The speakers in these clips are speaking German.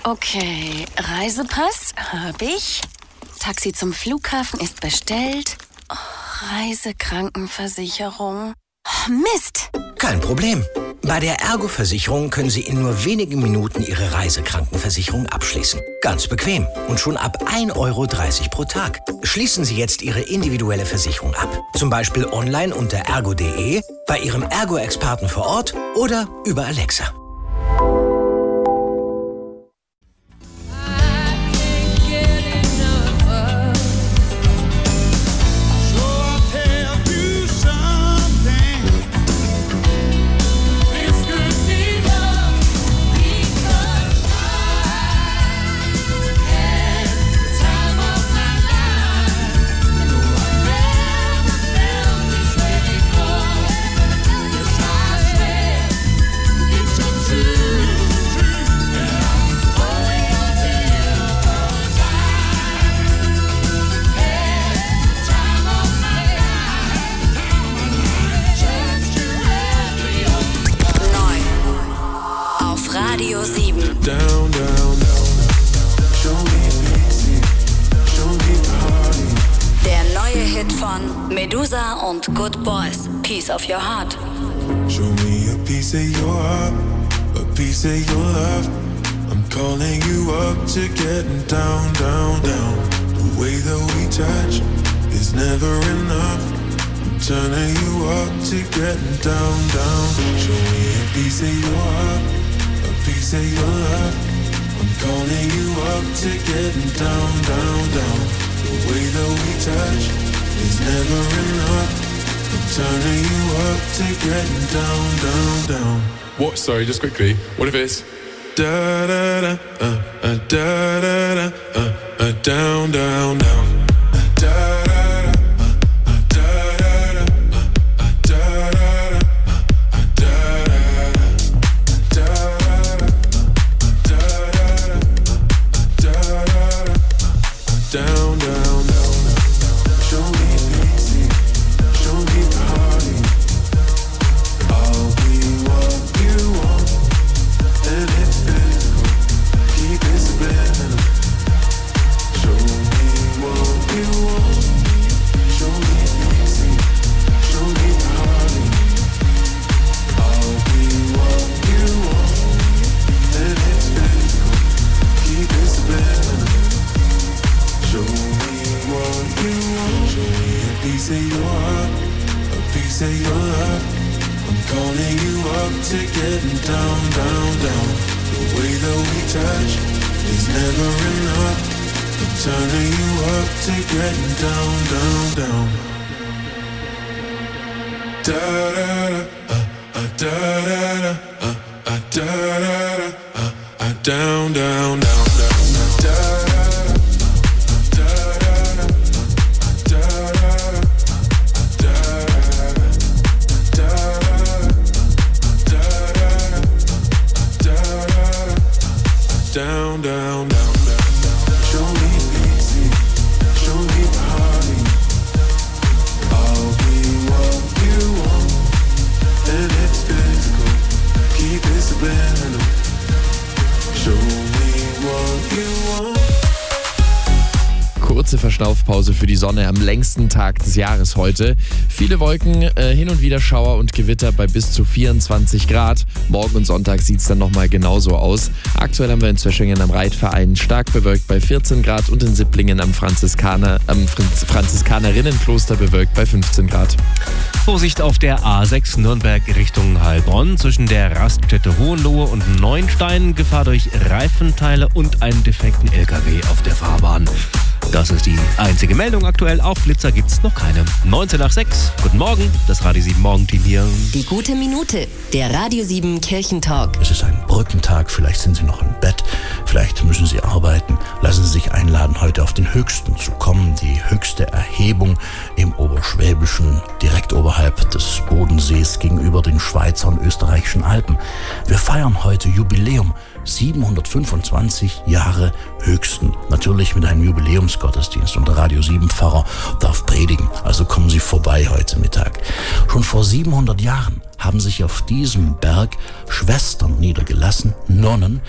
Okay, Reisepass habe ich. Taxi zum Flughafen ist bestellt. Reisekrankenversicherung. Mist! Kein Problem. Bei der Ergo-Versicherung können Sie in nur wenigen Minuten Ihre Reisekrankenversicherung abschließen. Ganz bequem und schon ab 1,30 Euro pro Tag. Schließen Sie jetzt Ihre individuelle Versicherung ab. Zum Beispiel online unter ergo.de, bei Ihrem Ergo-Experten vor Ort oder über Alexa. Radio 7. Down, down, down. Show me easy. Show me party. Der neue Hit von Medusa und Good Boys, Piece of Your Heart. Show me a piece of your heart, a piece of your love. I'm calling you up to getting down, down, down. The way that we touch is never enough. I'm turning you up to getting down, down. Show me a piece of your heart, a piece of your love. I'm calling you up to getting down, down, down. The way that we touch is never enough. I'm turning you up to getting down, down, down. What? Sorry, just quickly. What if it's da da da da da da down, down, down. Da da down, down, down. Show me easy, show me party. I'll be what you want, and it's physical. Keep it subliminal. Show me what you want. Show me easy, show me party. I'll be what you want, and it's physical. Keep it subliminal. Show me what you want. Show me a piece of your heart, a piece of your love. I'm calling you up to getting down, down, down. The way that we touch is never enough. I'm turning you up to getting down, down, down. Da da da da da da down, down, down, down. Da down, down, down, down. Show me easy, show me party. I'll be what you want, and it's physical. Keep it subliminal. Show me what you want. Kurze Verschnaufpause für die Sonne am längsten Tag des Jahres heute. Viele Wolken, hin und wieder Schauer und Gewitter bei bis zu 24 Grad. Morgen und Sonntag sieht es dann nochmal genauso aus. Aktuell haben wir in Zöschingen am Reitverein stark bewölkt bei 14 Grad und in Sipplingen am Franziskanerinnenkloster bewölkt bei 15 Grad. Vorsicht auf der A6 Nürnberg Richtung Heilbronn. Zwischen der Raststätte Hohenlohe und Neuenstein Gefahr durch Reifenteile und einen defekten LKW auf der Fahrbahn. Das ist die einzige Meldung aktuell. Auf Blitzer gibt's noch keine. 19 nach 6. Guten Morgen, das Radio 7 Morgenteam hier. Die gute Minute, der Radio 7 Kirchentalk. Es ist ein Brückentag, vielleicht sind Sie noch im Bett, vielleicht müssen Sie arbeiten. Lassen Sie sich einladen, heute auf den Höchsten zu kommen. Die höchste Erhebung im Oberschwäbischen, direkt oberhalb des Bodensees gegenüber den Schweizer und österreichischen Alpen. Wir feiern heute Jubiläum. 725 Jahre Höchsten. Natürlich mit einem Jubiläumsgottesdienst und der Radio 7 Pfarrer darf predigen. Also kommen Sie vorbei heute Mittag. Schon vor 700 Jahren haben sich auf diesem Berg Schwestern niedergelassen, Nonnen,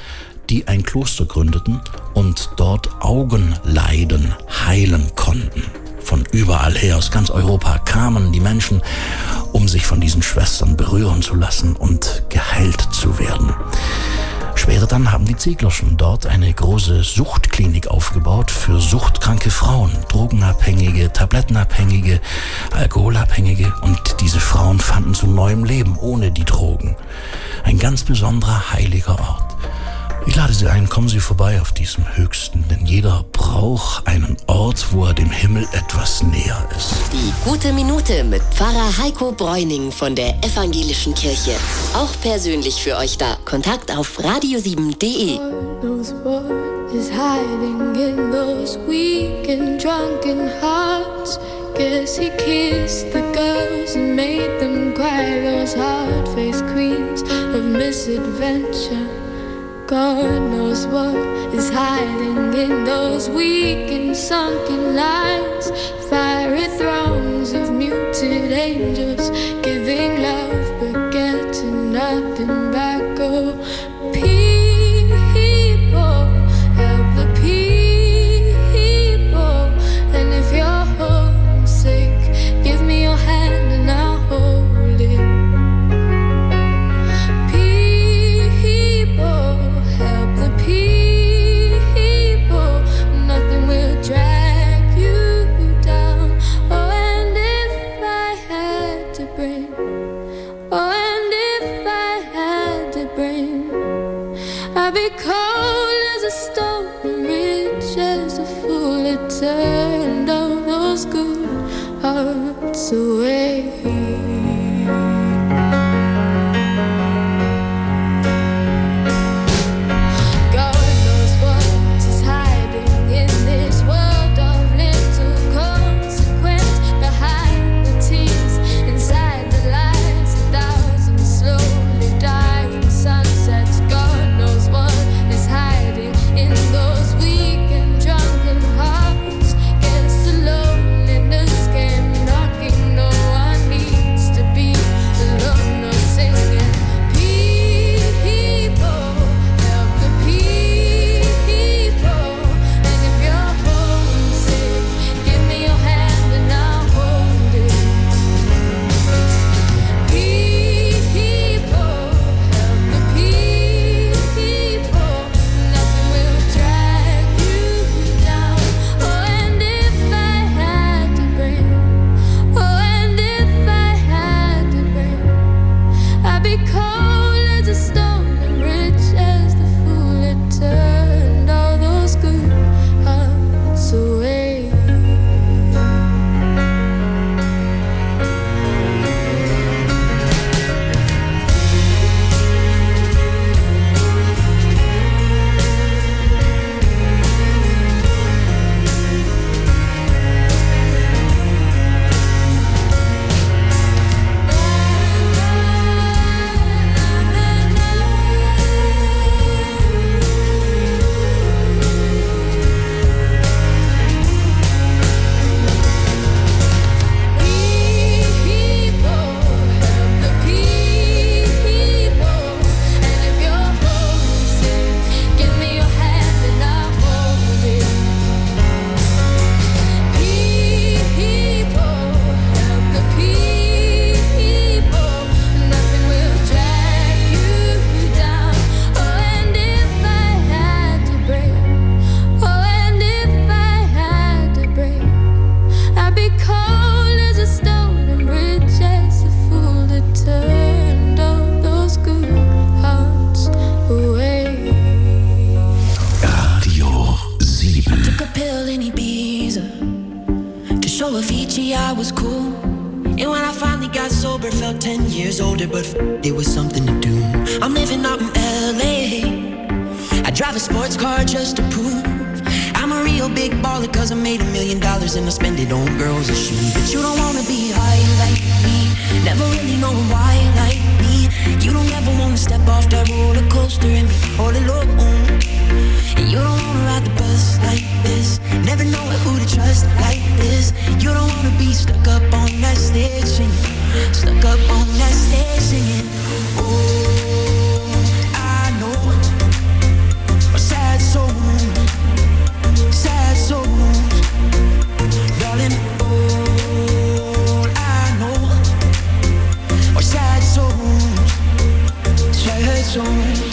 die ein Kloster gründeten und dort Augenleiden heilen konnten. Von überall her, aus ganz Europa, kamen die Menschen, um sich von diesen Schwestern berühren zu lassen und geheilt zu werden. Später dann haben die Zieglerschen dort eine große Suchtklinik aufgebaut für suchtkranke Frauen, Drogenabhängige, Tablettenabhängige, Alkoholabhängige, und diese Frauen fanden zu neuem Leben ohne die Drogen. Ein ganz besonderer heiliger Ort. Ich lade Sie ein, kommen Sie vorbei auf diesem Höchsten, denn jeder braucht einen Ort, wo er dem Himmel etwas näher ist. Die gute Minute mit Pfarrer Heiko Bräuning von der Evangelischen Kirche. Auch persönlich für euch da. Kontakt auf radio7.de. God knows what is hiding in those weak and drunken hearts. Guess he kissed the girls and made them cry, those hard-faced queens of misadventure. God knows what is hiding in those weak and sunken lines. Fiery thrones of muted angels giving love but getting nothing back. Oh, people, help the people. And if you're homesick, give me your hand and I'll hold it. I'd be cold as a stone and rich as a fool. It turned all those good hearts away. don't